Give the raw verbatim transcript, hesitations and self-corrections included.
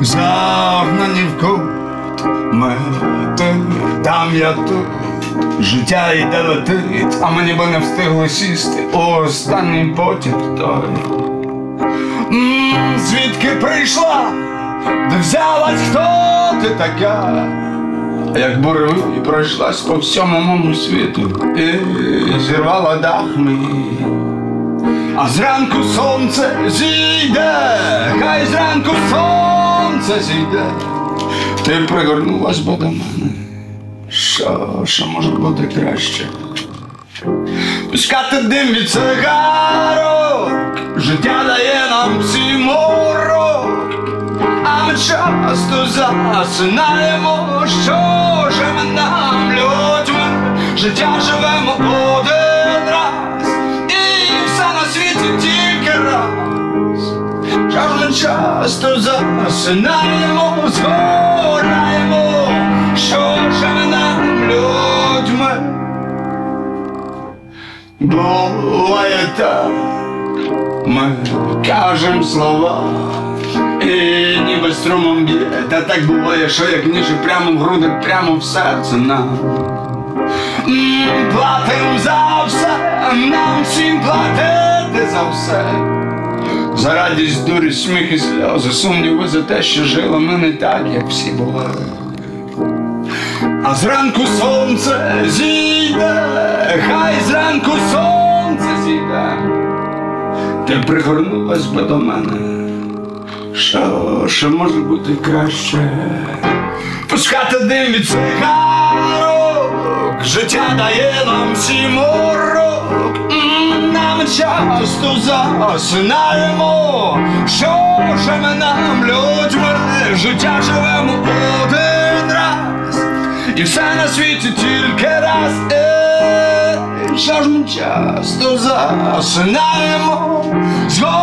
загнані в кут. Ми ти, там я тут, життя йде летить, а мені би не встигло сісти у останній потяг той. М-м, звідки прийшла, де взялась, хто ти така? Як буревій пройшлась по всьому моєму світу і зірвала дах мій. А зранку сонце зійде, хай зранку сонце зійде. Ти пригорнулась би до мене. Що, що може бути краще? Пускати дим від цигарок, життя дає нам всі морок, а ми часто засинаємо. Що ж ми нам, людьми, життя живемо один раз, і все на світі тільки раз. Що ж ми часто засинаємо, згораємо. Що ж ми нам, людьми? Буває так, ми кажем слова, і ніби струмом б'є. Та так буває, що як ніже прямо в груди, прямо в серце нам. Платим за все, нам всім платити за все. За радість, дурість, сміх і сльози, сумніви за те, що жили ми не так, як всі були. А зранку сонце зійде, хай зранку сонце зійде. Ти пригорнулась би до мене. Що, що може бути краще? Пускати дим від цигарок, життя дає нам всі морок. Нам часто засинаємо. Що ж ми нам, людьми, життя живемо один раз, і все на світі тільки раз. Ей, що ж ми часто засинаємо.